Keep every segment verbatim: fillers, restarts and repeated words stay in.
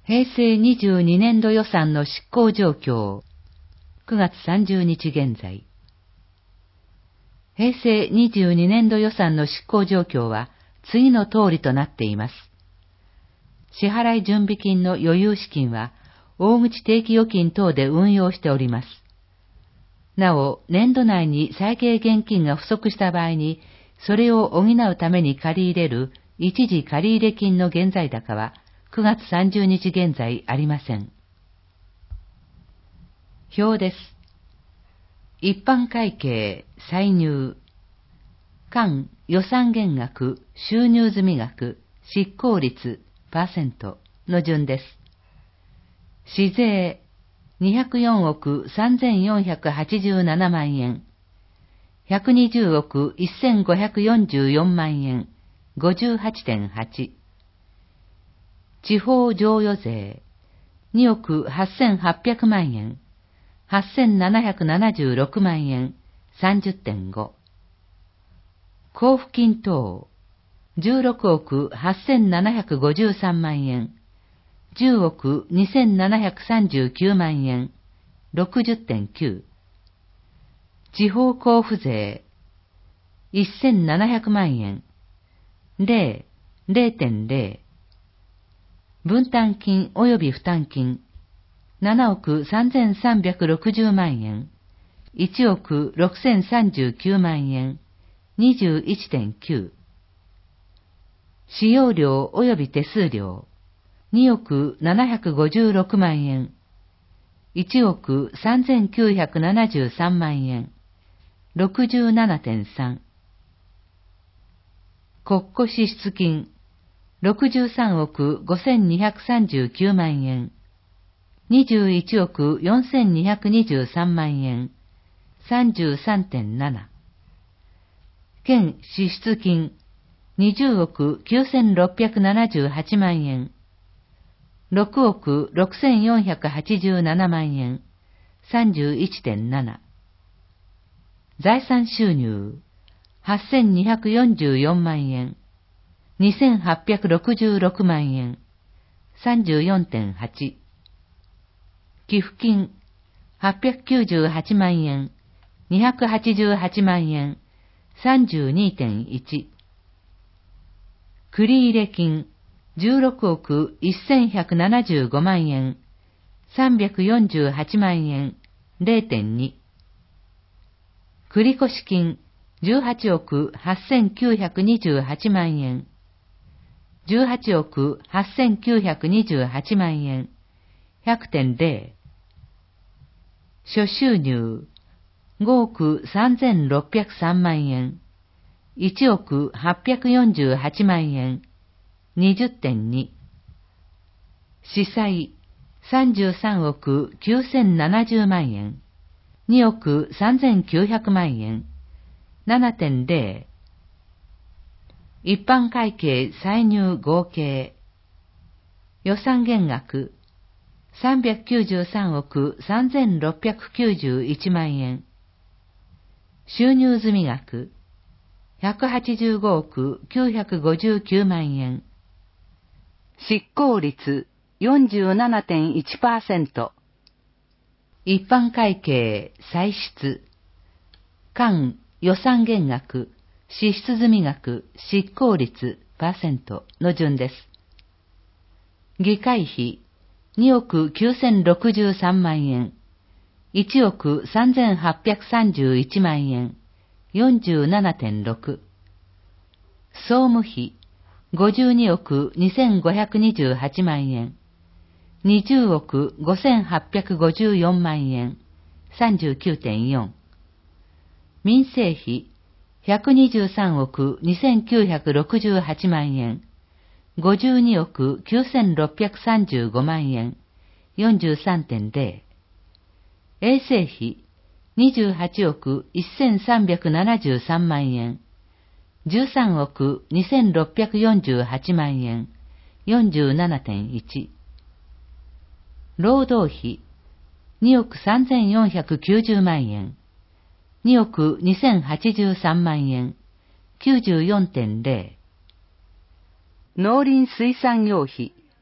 平成にじゅうにねんど予算の執行状況。くがつさんじゅうにち現在。平成にじゅうにねんど予算の執行状況は次の通りとなっています。支払い準備金の余裕資金は大口定期預金等で運用しております。なお、年度内に会計現金が不足した場合に、それを補うために借り入れる一時借入金の現在高はくがつさんじゅうにち現在ありません。表です。一般会計、歳入、間予算減額、収入済額、執行率、パーセントの順です。市税、にひゃくよんおくさんぜんよんひゃくはちじゅうななまんえん、ひゃくにじゅうおくせんごひゃくよんじゅうよんまんえん、ごじゅうはちてんはち。地方譲与税、におくはっせんはっぴゃくまんえん、はっせんななひゃくななじゅうろくまんえん、さんじゅってんご。交付金等、じゅうろくおくはっせんななひゃくごじゅうさんまんえん、じゅうおくにせんななひゃくさんじゅうきゅうまんえん、ろくじゅってんきゅう。地方交付税、せんななひゃくまんえん、ゼロ、ゼロてんゼロ。分担金及び負担金、ななおくさんぜんさんびゃくろくじゅうまんえん、いちおくろくせんさんじゅうきゅうまんえん、にじゅういってんきゅう。使用料及び手数料、におくななひゃくごじゅうろくまんえん、いちおくさんぜんきゅうひゃくななじゅうさんまんえん、ろくじゅうななてんさん。国庫支出金、ろくじゅうさんおくごせんにひゃくさんじゅうきゅうまんえん、にじゅういちおくよんせんにひゃくにじゅうさんまんえん、さんじゅうさんてんなな。県支出金、にじゅうおくきゅうせんろっぴゃくななじゅうはちまんえん、ろくおくろくせんよんひゃくはちじゅうななまんえん、さんじゅういってんなな。財産収入、はっせんにひゃくよんじゅうよんまんえん、にせんはっぴゃくろくじゅうろくまんえん、さんじゅうよんてんはち。寄付金、はっぴゃくきゅうじゅうはちまんえん、にひゃくはちじゅうはちまんえん、さんじゅうにてんいち。繰入金、じゅうろくおくせんひゃくななじゅうごまんえん、さんびゃくよんじゅうはちまんえん、ゼロてんに。繰越金、じゅうはちおくはっせんきゅうひゃくにじゅうはちまんえん、じゅうはちおくはっせんきゅうひゃくにじゅうはちまんえん、ひゃくてんゼロ。諸収入、ごおくさんぜんろっぴゃくさんまんえん、いちおくはっぴゃくよんじゅうはちまんえん、にじゅってんに。司債、さんじゅうさんおくきゅうせんななじゅうまんえん、におくさんぜんきゅうひゃくまんえん、ななてんゼロ。一般会計歳入合計。予算減額、さんびゃくきゅうじゅうさんおくさんぜんろっぴゃくきゅうじゅういちまんえん。収入済額、ひゃくはちじゅうごおくきゅうひゃくごじゅうきゅうまんえん。執行率 よんじゅうななてんいちパーセント。一般会計歳出、間予算減額、支出済額、執行率パーセントの順です。議会費、におくきゅうせんろくじゅうさんまんえん、いちおくさんぜんはっぴゃくさんじゅういちまんえん、よんじゅうななてんろく。総務費、ごじゅうにおくにせんごひゃくにじゅうはちまんえん、にじゅうおくごせんはっぴゃくごじゅうよんまんえん、さんじゅうきゅうてんよん。民生費、ひゃくにじゅうさんおくにせんきゅうひゃくろくじゅうはちまんえん、ごじゅうにおくきゅうせんろっぴゃくさんじゅうごまんえん、よんじゅうさんてんゼロ。衛生費、にじゅうはちおくせんさんびゃくななじゅうさんまんえん、じゅうさんおくにせんろっぴゃくよんじゅうはちまんえん、よんじゅうななてんいち。労働費、におくさんぜんよんひゃくきゅうじゅうまんえん、におくにせんはちじゅうさんまんえん、きゅうじゅうよんてんゼロ。農林水産業費、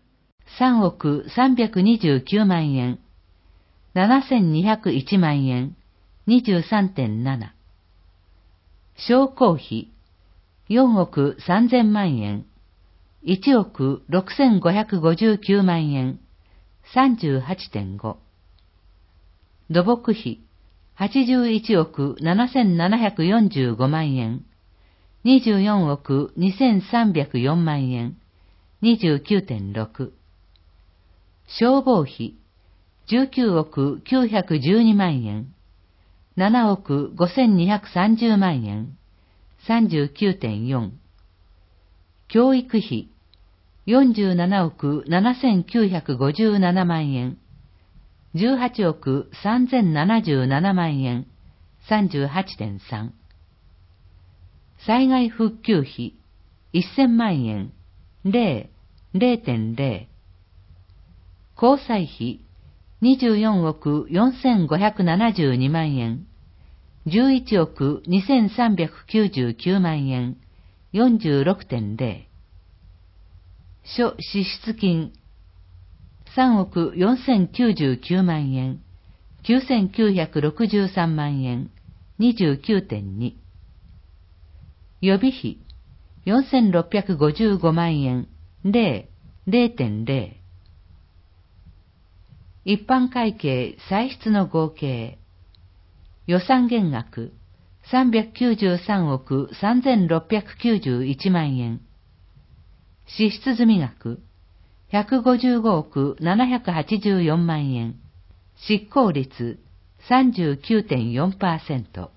さんおくさんびゃくにじゅうきゅうまんえん、ななせんにひゃくいちまんえん、にじゅうさんてんなな。商工費、よんおくさんぜんまんえん、いちおくろくせんごひゃくごじゅうきゅうまんえん、さんじゅうはちてんご。土木費、はちじゅういちおくななせんななひゃくよんじゅうごまんえん、にじゅうよんおくにせんさんびゃくよんまんえん、にじゅうきゅうてんろく。消防費、じゅうきゅうおくきゅうひゃくじゅうにまんえん、ななおくごせんにひゃくさんじゅうまんえん、さんじゅうきゅうてんよん。教育費、よんじゅうななおくななせんきゅうひゃくごじゅうななまんえん、じゅうはちおくさんぜんななじゅうななまんえん、さんじゅうはちてんさん。災害復旧費、せんまんえん、ゼロ、ゼロてんゼロ。交際費、にじゅうよんおくよんせんごひゃくななじゅうにまんえん、じゅういちおくにせんさんびゃくきゅうじゅうきゅうまんえん、よんじゅうろくてんゼロ。諸支出金、さんおくよんせんきゅうじゅうきゅうまんえん、きゅうせんきゅうひゃくろくじゅうさんまんえん、にじゅうきゅうてんに。予備費、よんせんろっぴゃくごじゅうごまんえん、ゼロ、ゼロてんゼロ。一般会計歳出の合計。予算減額、さんびゃくきゅうじゅうさんおくさんぜんろっぴゃくきゅうじゅういちまんえん。支出済額、ひゃくごじゅうごおくななひゃくはちじゅうよんまんえん。執行率 さんじゅうきゅうてんよんパーセント。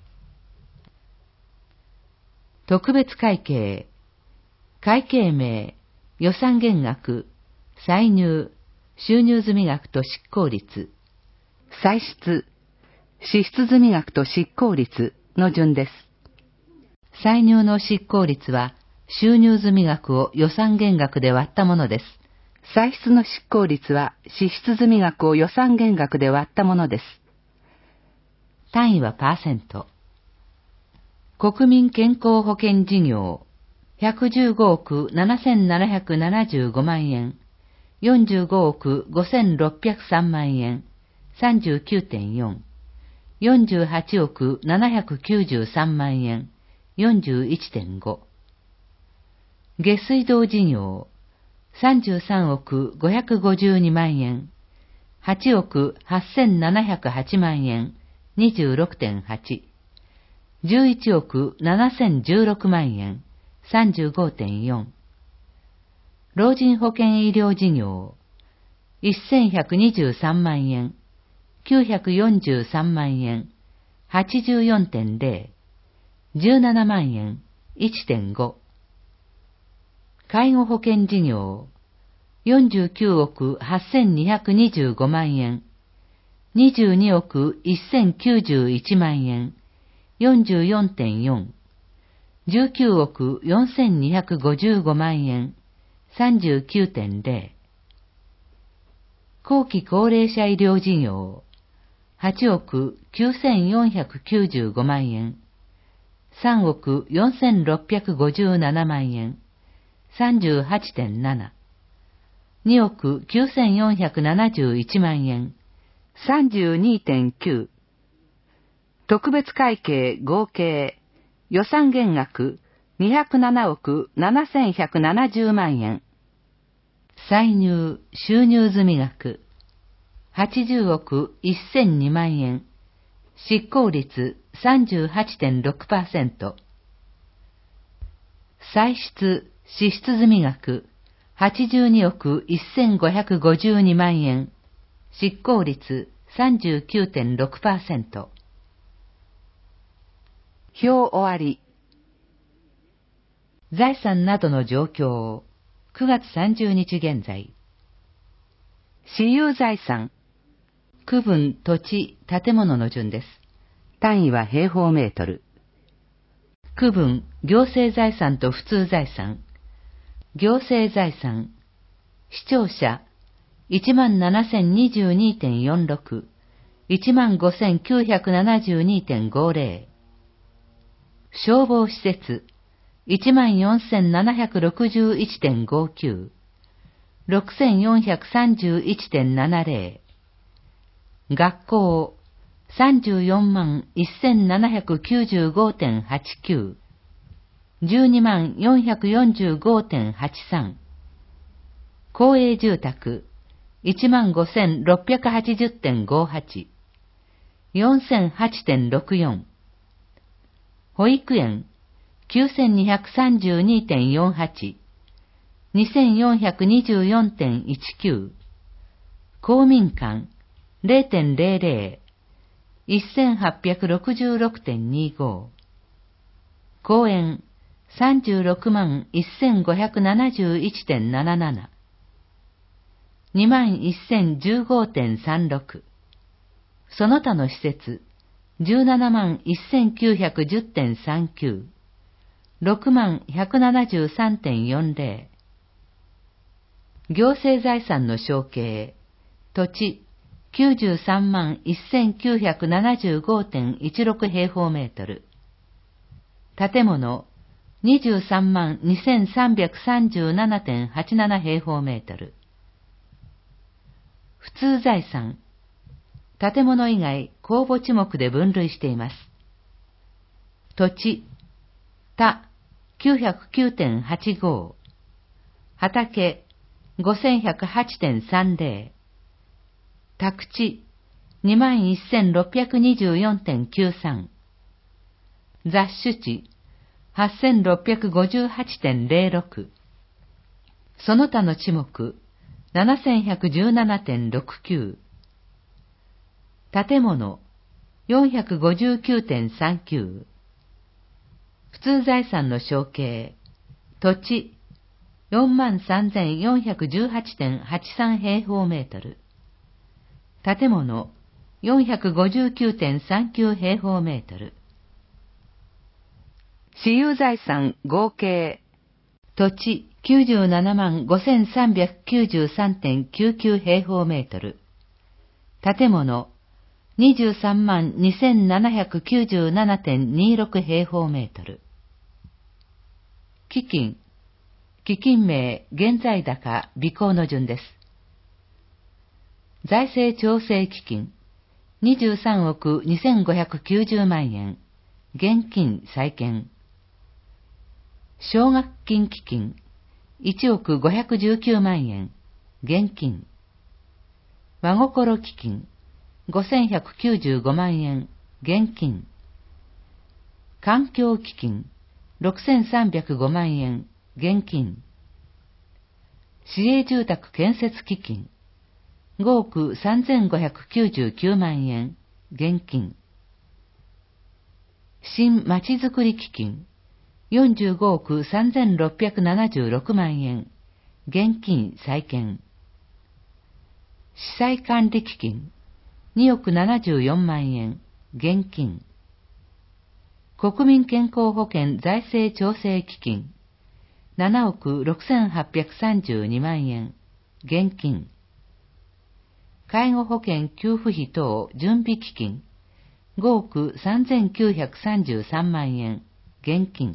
特別会計、会計名、予算減額、歳入、収入済額と執行率、歳出、支出済額と執行率の順です。歳入の執行率は、収入済額を予算減額で割ったものです。歳出の執行率は、支出済額を予算減額で割ったものです。単位はパーセント。国民健康保険事業、ひゃくじゅうごおくななせんななひゃくななじゅうごまんえん、よんじゅうごおくごせんろっぴゃくさんまんえん、さんじゅうきゅうてんよん。よんじゅうはちおくななひゃくきゅうじゅうさんまんえん、よんじゅういちてんご。下水道事業、さんじゅうさんおくごひゃくごじゅうにまんえん、はちおくはっせんななひゃくはちまんえん、にじゅうろくてんはち。じゅういちおくななせんじゅうろくまんえん、さんじゅうごてんよん。老人保険医療事業、せんひゃくにじゅうさんまんえん、きゅうひゃくよんじゅうさんまんえん、はちじゅうよんてんゼロ、じゅうななまんえん、いちてんご。介護保険事業、よんじゅうきゅうおくはっせんにひゃくにじゅうごまんえん、にじゅうにおくせんきゅうじゅういちまんえん、よんじゅうよんてんよん。じゅうきゅうおくよんせんにひゃくごじゅうごまんえん、さんじゅうきゅうてんゼロ。後期高齢者医療事業、はちおくきゅうせんよんひゃくきゅうじゅうごまんえん、さんおくよんせんろっぴゃくごじゅうななまんえん、さんじゅうはちてんなな。におくきゅうせんよんひゃくななじゅういちまんえん、さんじゅうにてんきゅう。特別会計合計、予算減額にひゃくななおくななせんひゃくななじゅうまんえん。歳入、収入済額、はちじゅうおくせんにまんえん。執行率 さんじゅうはちてんろくパーセント。歳出、支出済額、はちじゅうにおくせんごひゃくごじゅうにまんえん。執行率 さんじゅうきゅうてんろくパーセント。表終わり。財産などの状況、くがつさんじゅうにち現在。私有財産、区分、土地、建物の順です。単位は平方メートル。区分、行政財産と普通財産。行政財産、視聴者、いちまんななせんにじゅうにてんよんろく、いちまんごせんきゅうひゃくななじゅうにてんごぜろ。消防施設、いちまんよんせんななひゃくろくじゅういちてんごきゅう。 ろくせんよんひゃくさんじゅういちてんななぜろ。学校さんじゅうよんまんせんななひゃくきゅうじゅうごてんはちきゅう。じゅうにまんよんひゃくよんじゅうごてんはちさん。公営住宅いちまんごせんろっぴゃくはちじゅうてんごはち。よんせんはちてんろくよん。保育園きゅうせんにひゃくさんじゅうにてんよんはち。にせんよんひゃくにじゅうよんてんいちきゅう。公民館 れいてんぜろぜろ。せんはっぴゃくろくじゅうろくてんにご。公園さんじゅうろくまんせんごひゃくななじゅういちてんなななな。にまんせんじゅうごてんさんろく。その他の施設じゅうななまんせんきゅうひゃくじゅうてんさんきゅう。ろくまんひゃくななじゅうさんてんよんぜろ。行政財産の承継土地きゅうじゅうさんまんせんきゅうひゃくななじゅうごてんいちろく平方メートル。建物にじゅうさんまんにせんさんびゃくさんじゅうななてんはちなな平方メートル。普通財産建物以外公募地目で分類しています。土地田 きゅうひゃくきゅうてんはちご。畑 ごせんひゃくはちてんさんぜろ。宅地 にまんせんろっぴゃくにじゅうよんてんきゅうさん。雑種地 はっせんろっぴゃくごじゅうはちてんぜろろく。その他の地目 ななせんひゃくじゅうななてんろくきゅう。建物 よんひゃくごじゅうきゅうてんさんきゅう。普通財産の承継土地 よんまんさんぜんよんひゃくじゅうはちてんはちさん平方メートル。建物 よんひゃくごじゅうきゅうてんさんきゅう平方メートル。私有財産合計土地 きゅうじゅうななまんごせんさんびゃくきゅうじゅうさんてんきゅうきゅう平方メートル。建物にじゅうさんまんにせんななひゃくきゅうじゅうななてんにろく平方メートル。基金基金名現在高備考の順です。財政調整基金にじゅうさんおくにせんごひゃくきゅうじゅうまんえん現金債券。奨学金基金いちおくごひゃくじゅうきゅうまんえん現金。真心基金ごせんひゃくきゅうじゅうごまんえん現金。環境基金ろくせんさんびゃくごまんえん現金。市営住宅建設基金ごおくさんぜんごひゃくきゅうじゅうきゅうまんえん現金。新まちづくり基金よんじゅうごおくさんぜんろっぴゃくななじゅうろくまんえん現金債券。市災管理基金におくななじゅうよんまんえん現金。国民健康保険財政調整基金ななおくろくせんはっぴゃくさんじゅうにまんえん現金。介護保険給付費等準備基金ごおくさんぜんきゅうひゃくさんじゅうさんまんえん現金。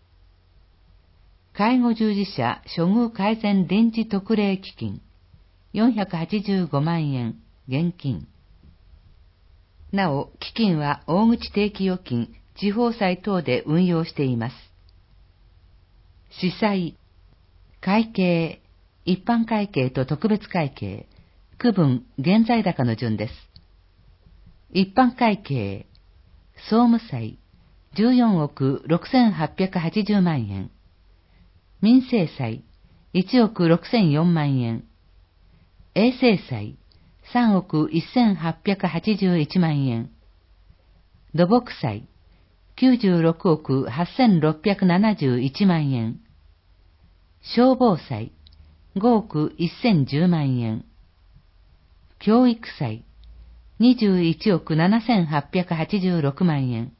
介護従事者処遇改善臨時特例基金よんひゃくはちじゅうごまんえん現金。なお、基金は大口定期預金、地方債等で運用しています。司祭、会計、一般会計と特別会計、区分現在高の順です。一般会計、総務債、じゅうよんおくろくせんはっぴゃくはちじゅうまんえん。民生債、いちおくろくせんよんまんえん。衛生債、さんおくせんはっぴゃくはちじゅういちまんえん。土木債、きゅうじゅうろくおくはっせんろっぴゃくななじゅういちまんえん。消防債、ごおくせんじゅうまんえん。教育債、にじゅういちおくななせんはっぴゃくはちじゅうろくまんえん。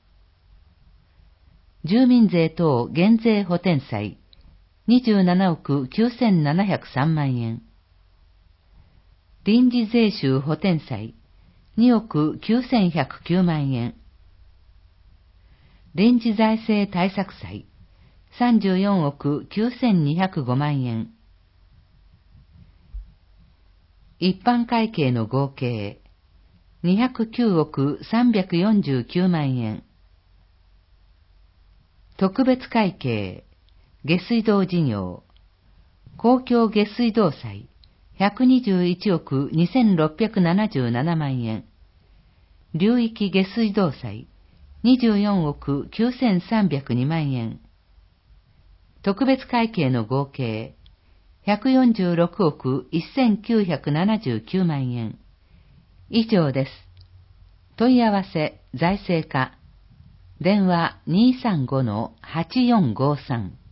住民税等減税補填債、にじゅうななおくきゅうせんななひゃくさんまんえん。臨時税収補填債、におくきゅうせんひゃくきゅうまんえん。臨時財政対策債、さんじゅうよんおくきゅうせんにひゃくごまんえん。 一般会計の合計にひゃくきゅうおくさんびゃくよんじゅうきゅうまんえん。特別会計下水道事業公共下水道債ひゃくにじゅういちおくにせんろっぴゃくななじゅうななまんえん。流域下水道債にじゅうよんおくきゅうせんさんびゃくにまんえん。特別会計の合計ひゃくよんじゅうろくおくせんきゅうひゃくななじゅうきゅうまんえん。以上です。問い合わせ財政課電話 にーさんごのはちよんごさん